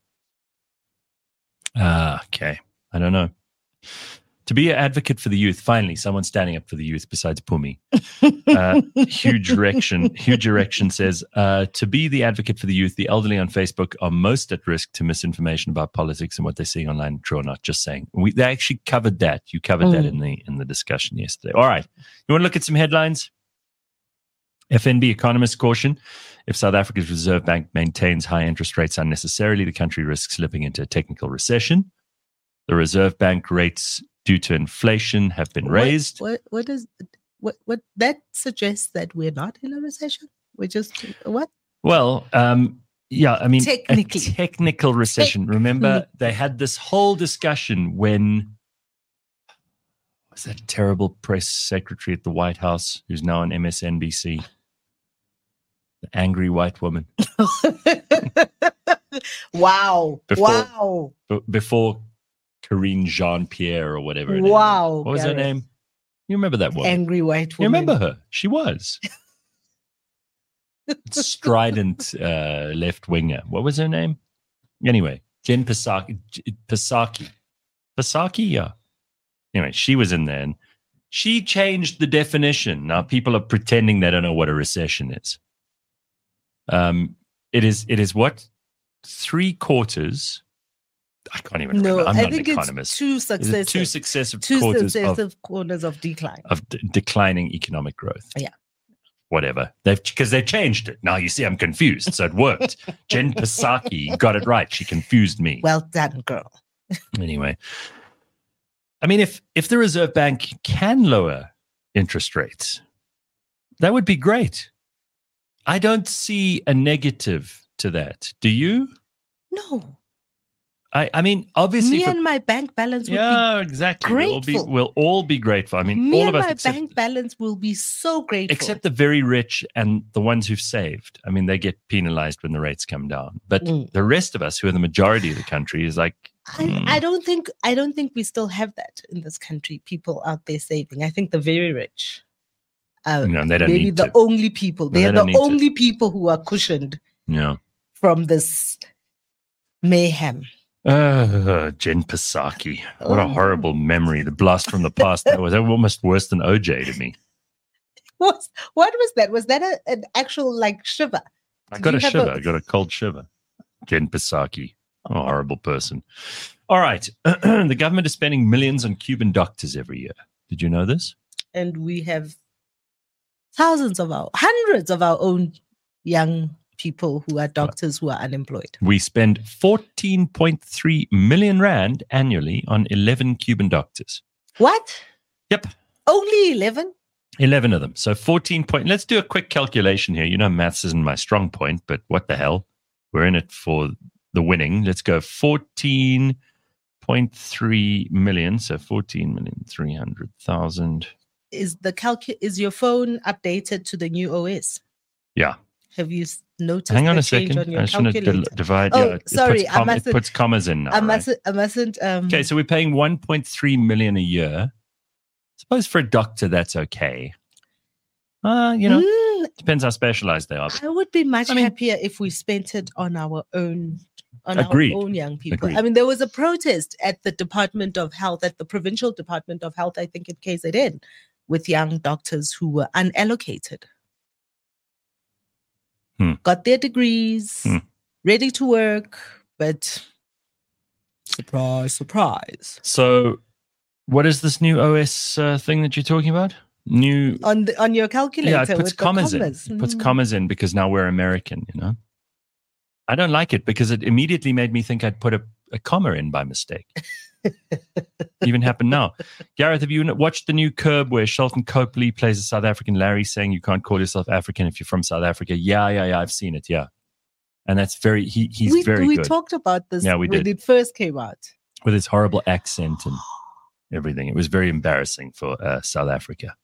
Okay. I don't know. To be an advocate for the youth, finally, someone standing up for the youth besides Pumi. Huge Erection says, to be the advocate for the youth, the elderly on Facebook are most at risk to misinformation about politics and what they're seeing online, true or not. Just saying. They actually covered that. You covered that in the discussion yesterday. All right. You want to look at some headlines? FNB economists caution, if South Africa's Reserve Bank maintains high interest rates unnecessarily, the country risks slipping into a technical recession. The Reserve Bank rates due to inflation have been raised. What that suggests that we're not in a recession? We're just what? Well, yeah, I mean, technically. a technical recession. Remember, they had this whole discussion when was that terrible press secretary at the White House who's now on MSNBC? The angry white woman. Wow. Before Karine Jean-Pierre or whatever. Wow. What was her name? You remember that woman? Angry white woman. You remember her? She was. Strident left winger. What was her name? Anyway, Jen Psaki. Psaki, yeah. Anyway, she was in there and she changed the definition. Now people are pretending they don't know what a recession is. It is what? 3/4. I can't even remember. I'm not an economist. It's two successive quarters of decline. Of declining economic growth. Yeah. Whatever. Because they've changed it. Now you see I'm confused. So it worked. Jen Psaki got it right. She confused me. Well done, girl. Anyway. I mean, if the Reserve Bank can lower interest rates, that would be great. I don't see a negative to that. Do you? No. I mean, obviously, me and my bank balance would be exactly. grateful. We'll all be grateful. I mean, me all of us. My bank balance will be so grateful. Except the very rich and the ones who've saved. I mean, they get penalized when the rates come down. But the rest of us, who are the majority of the country, is like. I don't think we still have that in this country. People out there saving. I think the very rich. They don't maybe need the to. only people. They are the only people who are cushioned. Yeah. From this mayhem. Jen Psaki. What a horrible memory. The blast from the past. That was almost worse than OJ to me. What was that? Was that an actual shiver? I got a shiver. I got a cold shiver. Jen Psaki. Oh, horrible person. All right. The government is spending millions on Cuban doctors every year. Did you know this? And we have hundreds of our own young people who are doctors who are unemployed. We spend 14.3 million rand annually on 11 Cuban doctors. What? Yep. Only 11? 11 of them. So 14 point. Let's do a quick calculation here. You know, maths isn't my strong point, but what the hell? We're in it for the winning. Let's go 14.3 million. So 14,300,000. Is your phone updated to the new OS? Yeah. Have you noticed? Hang on a second. I just want to divide. Oh, sorry. It puts commas in now. I mustn't. Okay, so we're paying 1.3 million a year. I suppose for a doctor, that's okay. Depends how specialized they are. I would be much happier if we spent it on our own. Our own young people. Agreed. I mean, there was a protest at the Department of Health, at the Provincial Department of Health, I think in KZN, with young doctors who were unallocated. Got their degrees, ready to work, but surprise, surprise. So What is this new OS thing that you're talking about? New on your calculator. Yeah, it puts with the commas in. It puts commas in because now we're American, you know. I don't like it because it immediately made me think I'd put a comma in by mistake. Even happened now. Gareth, have you watched the new Curb where Shelton Copley plays a South African Larry saying you can't call yourself African if you're from South Africa? Yeah, I've seen it, yeah. And that's very, he's very good. We talked about this when it first came out. With his horrible accent and everything. It was very embarrassing for South Africa.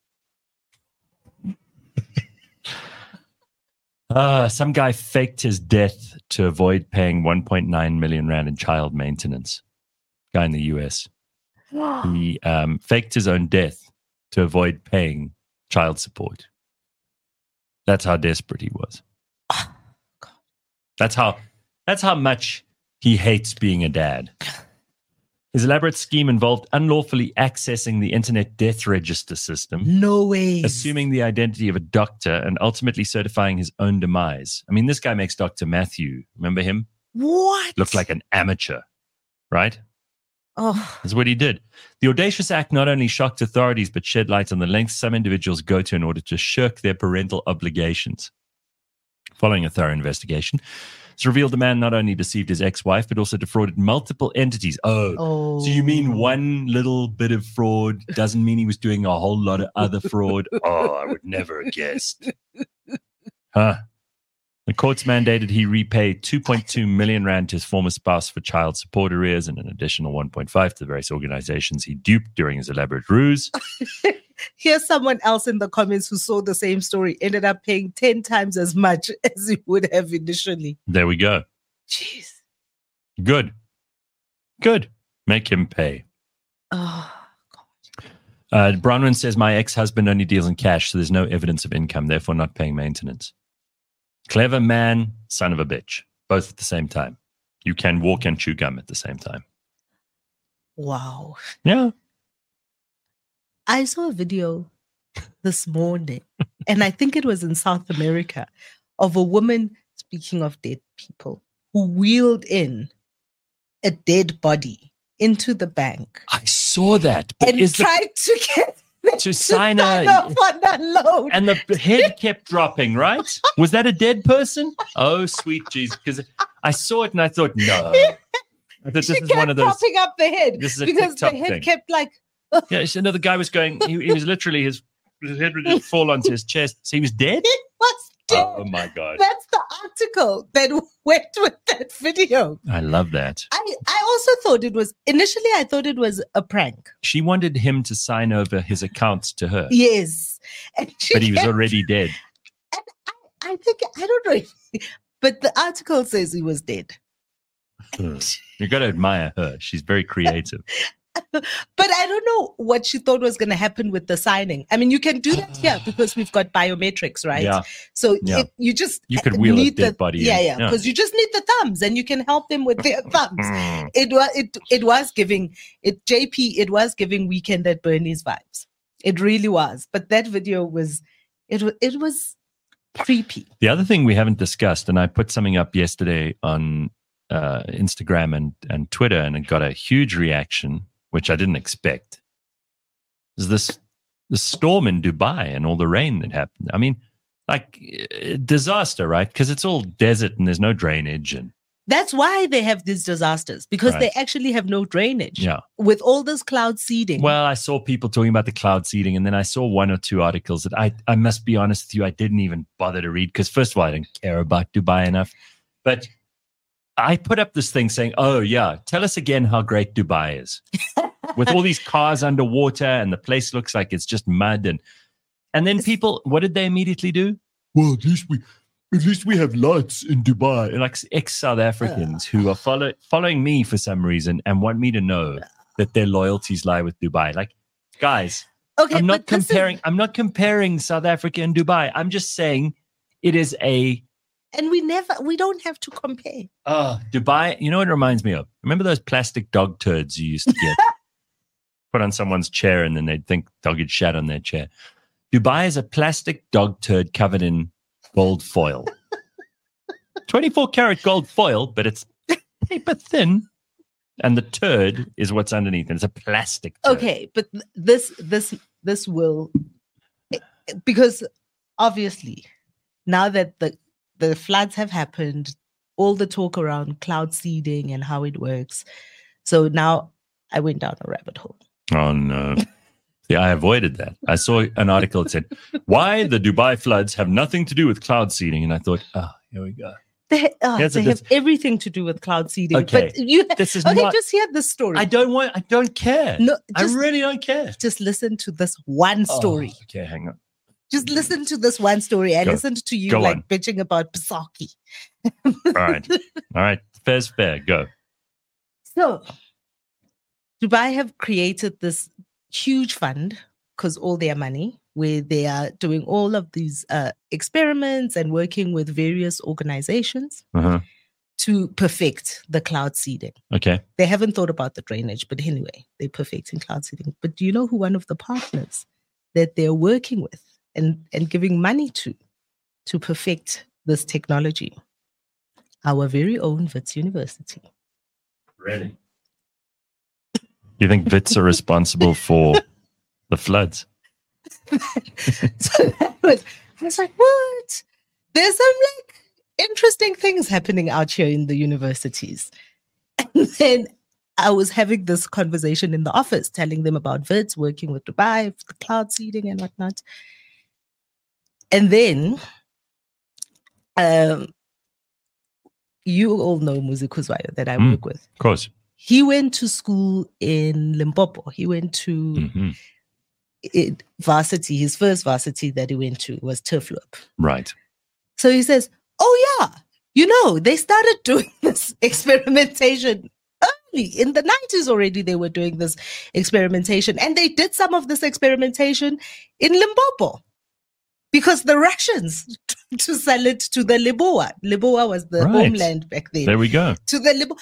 Some guy faked his death to avoid paying 1.9 million rand in child maintenance. Guy in the US. He faked his own death to avoid paying child support. That's how desperate he was. That's how much he hates being a dad. His elaborate scheme involved unlawfully accessing the internet death register system. No way. Assuming the identity of a doctor and ultimately certifying his own demise. I mean, this guy makes Dr. Matthew. Remember him? What? Looked like an amateur, right? Oh. That's what he did. The audacious act not only shocked authorities, but shed light on the lengths some individuals go to in order to shirk their parental obligations. Following a thorough investigation, it's revealed the man not only deceived his ex-wife, but also defrauded multiple entities. Oh, so you mean one little bit of fraud doesn't mean he was doing a whole lot of other fraud? Oh, I would never have guessed. Huh. The courts mandated he repay 2.2 million rand to his former spouse for child support arrears and an additional 1.5 to the various organizations he duped during his elaborate ruse. Here's someone else in the comments who saw the same story, ended up paying 10 times as much as he would have initially. There we go. Jeez. Good. Make him pay. Oh, Bronwyn says, my ex-husband only deals in cash, so there's no evidence of income, therefore not paying maintenance. Clever man, son of a bitch, both at the same time. You can walk and chew gum at the same time. Wow. Yeah. I saw a video this morning, and I think it was in South America, of a woman, speaking of dead people, who wheeled in a dead body into the bank. I saw that. But and tried to get to sign off on that loan. And the head kept dropping, right? Was that a dead person? Oh, sweet Jesus. Because I saw it and I thought, no. I thought this is one of those. Propping up the head. This is a because TikTok the head thing. Kept like. Yeah, so no, the guy was going, he was literally, his head would just fall onto his chest. So he was dead? He was dead. Oh, my God. That's the article that went with that video. I love that. I also thought initially I thought it was a prank. She wanted him to sign over his accounts to her. Yes. But he was already dead. And I think, I don't know, but the article says he was dead. You've got to admire her. She's very creative. But I don't know what she thought was going to happen with the signing. I mean, you can do that here because we've got biometrics, right? Yeah. So yeah. You could wheel a dead body. Yeah. Because you just need the thumbs, and you can help them with their thumbs. It was giving Weekend at Bernie's vibes. It really was. But that video was creepy. The other thing we haven't discussed, and I put something up yesterday on Instagram and Twitter, and it got a huge reaction, which I didn't expect, is the storm in Dubai and all the rain that happened. I mean, like disaster, right? Because it's all desert and there's no drainage. And that's why they have these disasters, because they actually have no drainage. Yeah. With all this cloud seeding. Well, I saw people talking about the cloud seeding, and then I saw one or two articles that I must be honest with you, I didn't even bother to read because, first of all, I didn't care about Dubai enough. But I put up this thing saying, oh, yeah, tell us again how great Dubai is. With all these cars underwater and the place looks like it's just mud. And then people, what did they immediately do? Well, at least we have lights in Dubai. Like ex-South Africans who are following me for some reason and want me to know that their loyalties lie with Dubai. Like, guys, I'm not comparing South Africa and Dubai. I'm just saying it is a... And we don't have to compare. Dubai, you know what it reminds me of? Remember those plastic dog turds you used to get? Put on someone's chair and then they'd think dog had shat on their chair. Dubai is a plastic dog turd covered in gold foil. 24 karat gold foil, but it's paper thin. And the turd is what's underneath. And it's a plastic turd. Okay, but this will, because obviously now that the floods have happened, all the talk around cloud seeding and how it works. So now I went down a rabbit hole. Oh, no. Yeah, I avoided that. I saw an article that said, why the Dubai floods have nothing to do with cloud seeding. And I thought, here we go. They have everything to do with cloud seeding. Okay. But just hear this story. I don't care. No, I really don't care. Just listen to this one story. Okay, hang on. Just listen to this one story. I listened to you bitching about Pisaki. All right. Fair's fair. Go. So, Dubai have created this huge fund, because all their money, where they are doing all of these experiments and working with various organizations to perfect the cloud seeding. Okay. They haven't thought about the drainage, but anyway, they're perfecting cloud seeding. But do you know who one of the partners that they're working with and giving money to perfect this technology? Our very own Wits University. Really? You think Wits are responsible for the floods? So I was like, what? There's some interesting things happening out here in the universities. And then I was having this conversation in the office, telling them about Wits working with Dubai, the cloud seeding and whatnot. And then you all know Muzi Kuzwayo that I work with. Of course. He went to school in Limpopo. He went to varsity. His first varsity that he went to was Turfloop. Right. So he says, oh yeah, they started doing this experimentation early. In the 90s already, they were doing this experimentation. And they did some of this experimentation in Limpopo because the Russians tried to sell it to the Lebowa. Lebowa was the homeland back then. There we go. To the Lebowa.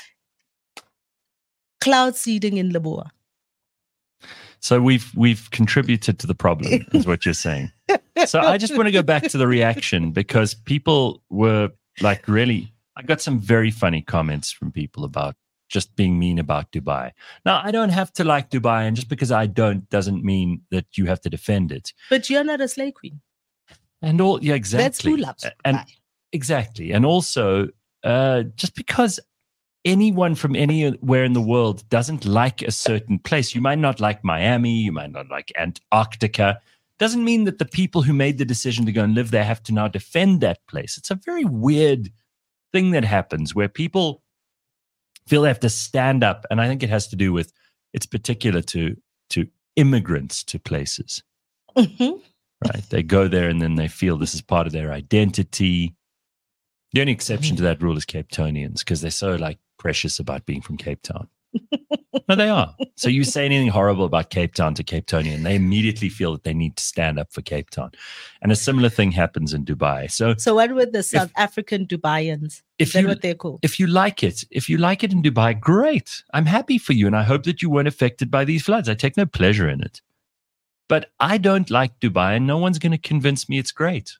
Cloud seeding in Lebowa. So we've contributed to the problem, is what you're saying. So I just want to go back to the reaction, because people were like, really, I got some very funny comments from people about just being mean about Dubai. Now, I don't have to like Dubai, and just because I don't doesn't mean that you have to defend it. But you're not a slay queen. And exactly. That's who loves Dubai. And exactly. And also, just because anyone from anywhere in the world doesn't like a certain place, you might not like Miami, you might not like Antarctica, doesn't mean that the people who made the decision to go and live there have to now defend that place. It's a very weird thing that happens where people feel they have to stand up. And I think it has to do with, it's particular to immigrants to places. Mm-hmm. Right? They go there and then they feel this is part of their identity. The only exception to that rule is Cape Townians, because they're so precious about being from Cape Town. No, they are. So you say anything horrible about Cape Town to Cape Townian, they immediately feel that they need to stand up for Cape Town. And a similar thing happens in Dubai. So what were the South African Dubaians? Is that what they're called? If you like it in Dubai, great. I'm happy for you, and I hope that you weren't affected by these floods. I take no pleasure in it. But I don't like Dubai, and no one's going to convince me it's great.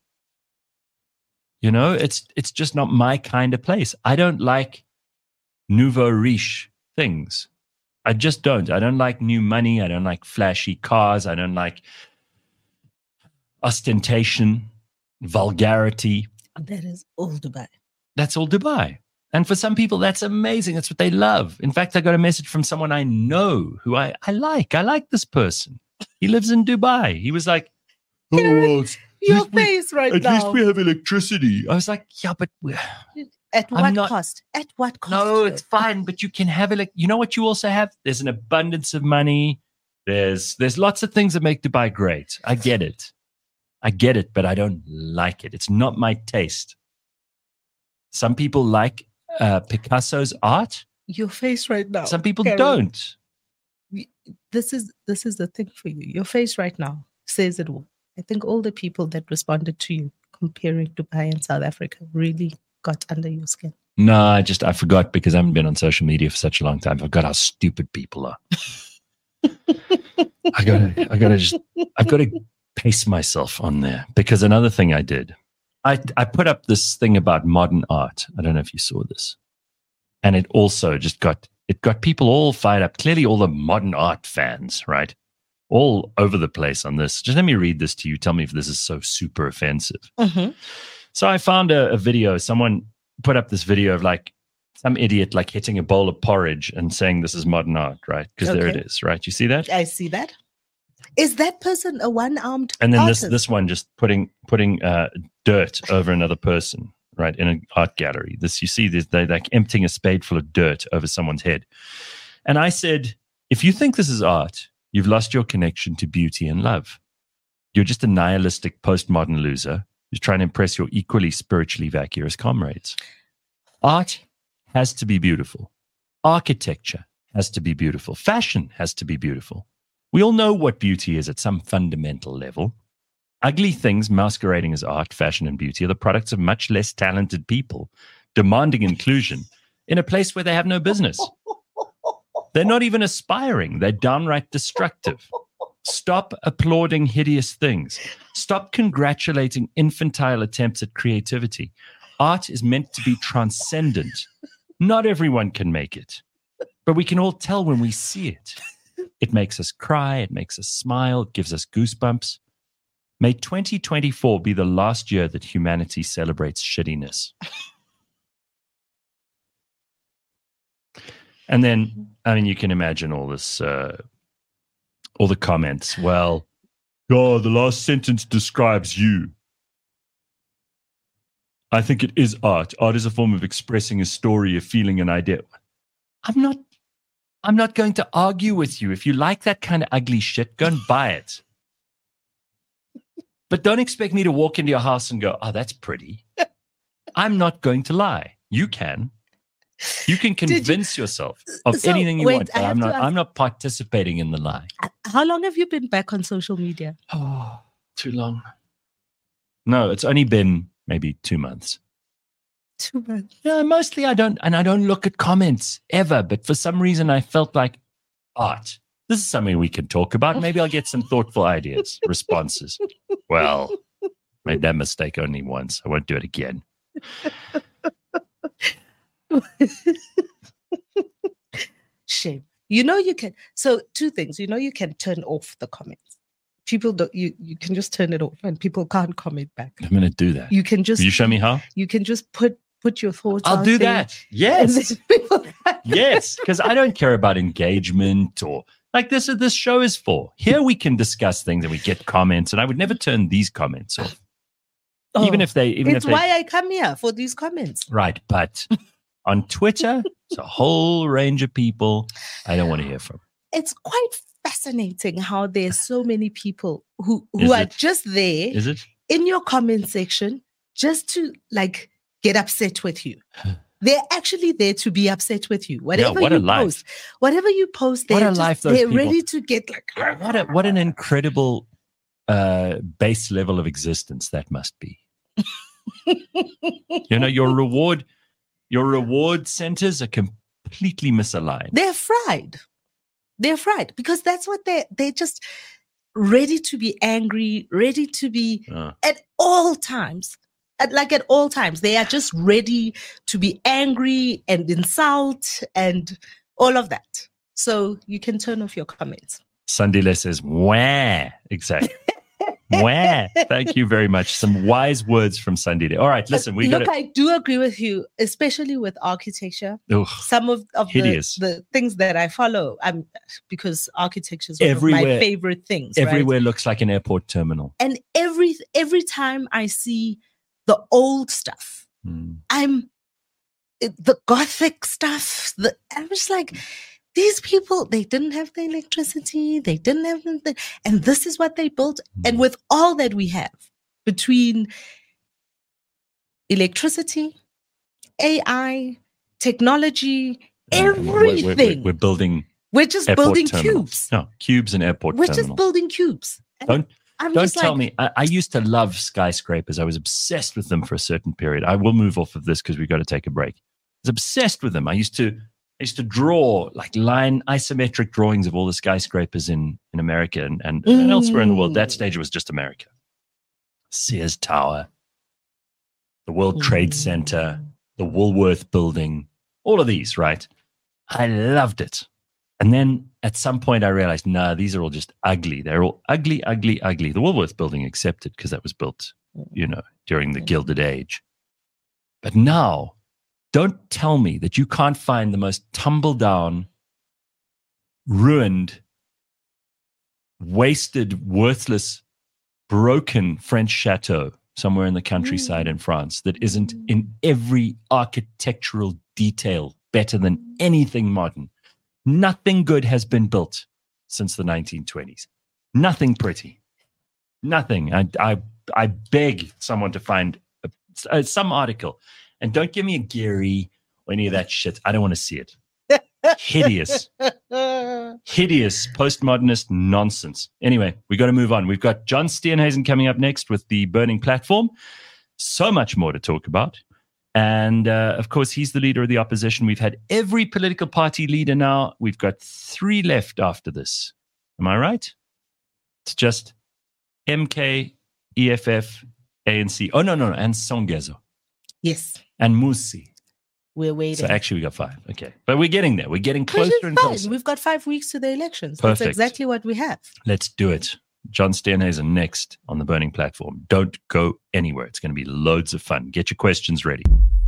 It's just not my kind of place. I don't like nouveau riche things. I just don't. I don't like new money. I don't like flashy cars. I don't like ostentation, vulgarity. That is all Dubai. That's all Dubai. And for some people, that's amazing. That's what they love. In fact, I got a message from someone I know who I like. I like this person. He lives in Dubai. He was like, your face right now. At least we have electricity. I was like, yeah, but at what cost? At what cost? No, it's fine, but you can have it. You know what you also have? There's an abundance of money. There's lots of things that make Dubai great. I get it, but I don't like it. It's not my taste. Some people like Picasso's art. Your face right now. Some people don't. This is the thing for you. Your face right now says it all. I think all the people that responded to you comparing Dubai and South Africa really got under your skin. No, I forgot, because I haven't been on social media for such a long time. I forgot how stupid people are. I've got to pace myself on there, because another thing I did, I put up this thing about modern art. I don't know if you saw this. And it also just got it got people all fired up. Clearly, all the modern art fans, right? All over the place on this. Just let me read this to you. Tell me if this is so super offensive. Mm-hmm. So I found a video. Someone put up this video of like some idiot like hitting a bowl of porridge and saying this is modern art, right? Because there it is, right? You see that? I see that. Is that person a one-armed And then artist? this one just putting dirt over another person, right, in an art gallery. This, you see, they're like emptying a spade full of dirt over someone's head. And I said, if you think this is art, you've lost your connection to beauty and love. You're just a nihilistic postmodern loser who's trying to impress your equally spiritually vacuous comrades. Art has to be beautiful. Architecture has to be beautiful. Fashion has to be beautiful. We all know what beauty is at some fundamental level. Ugly things masquerading as art, fashion, and beauty are the products of much less talented people demanding inclusion in a place where they have no business. They're not even aspiring. They're downright destructive. Stop applauding hideous things. Stop congratulating infantile attempts at creativity. Art is meant to be transcendent. Not everyone can make it, but we can all tell when we see it. It makes us cry. It makes us smile. It gives us goosebumps. May 2024 be the last year that humanity celebrates shittiness. And then, I mean, you can imagine all this, all the comments. Well, God, the last sentence describes you. I think it is art. Art is a form of expressing a story, a feeling, an idea. I'm not going to argue with you. If you like that kind of ugly shit, go and buy it. But don't expect me to walk into your house and go, oh, that's pretty. I'm not going to lie. You can. You can convince yourself of anything you want, but I'm not participating in the lie. How long have you been back on social media? Oh, too long. No, it's only been maybe 2 months. 2 months. Yeah, mostly I don't look at comments ever, but for some reason I felt like art. This is something we can talk about. Maybe I'll get some thoughtful ideas, responses. Well, made that mistake only once. I won't do it again. Shame. You know you can. So 2 things. You know you can turn off the comments. People don't. You can just turn it off, and people can't comment back. I'm going to do that. You can just. Will you show me how? You can just put your thoughts. I'll do that. Yes. People Yes, because I don't care about engagement or like this show is for. Here we can discuss things and we get comments, and I would never turn these comments off. Even if they why I come here for these comments. Right, but on Twitter, it's a whole range of people I don't want to hear from. It's quite fascinating how there's so many people who are just there in your comment section just to like get upset with you. They're actually there to be upset with you. Whatever you post, they're ready to get like what an incredible base level of existence that must be. You know, your reward centers are completely misaligned. They're fried. They're fried because that's what they're just ready to be angry, ready to be at all times. At all times, they are just ready to be angry and insult and all of that. So you can turn off your comments. Sandile says, wah. Exactly. Wah. Thank you very much. Some wise words from Sandile. All right, listen. I do agree with you, especially with architecture. Ugh, some of the things that I follow, because architecture is one of my favorite things. Everywhere looks like an airport terminal. And every time I see the old stuff, the Gothic stuff, I'm just like, these people, they didn't have the electricity, they didn't have the, and this is what they built. And with all that we have between electricity, AI, technology, everything. We're just building cubes. No, cubes and airport terminals. We're just building cubes. Don't tell me. I used to love skyscrapers. I was obsessed with them for a certain period. I will move off of this because we've got to take a break. I was obsessed with them. I used to draw like line isometric drawings of all the skyscrapers in America and elsewhere in the world. That stage it was just America. Sears Tower, the World Trade Center, the Woolworth Building, all of these, right? I loved it. And then at some point I realized, no, these are all just ugly. They're all ugly, ugly, ugly. The Woolworth building excepted because that was built, during the Gilded Age. But now, don't tell me that you can't find the most tumble down, ruined, wasted, worthless, broken French chateau somewhere in the countryside in France that isn't in every architectural detail better than anything modern. Nothing good has been built since the 1920s. Nothing pretty. Nothing. I beg someone to find some article. And don't give me a Gehry or any of that shit. I don't want to see it. Hideous. Hideous postmodernist nonsense. Anyway, we got to move on. We've got John Steenhuisen coming up next with the Burning Platform. So much more to talk about. And, of course, he's the leader of the opposition. We've had every political party leader now. We've got 3 left after this. Am I right? It's just MK, EFF, ANC. Oh, no. And Songezo. Yes. And Musi. We're waiting. So actually we got 5. Okay. But we're getting there. We're getting closer and closer. We've got 5 weeks to the elections. Perfect. That's exactly what we have. Let's do it. John Steenhuisen next on the Burning Platform. Don't go anywhere. It's going to be loads of fun. Get your questions ready.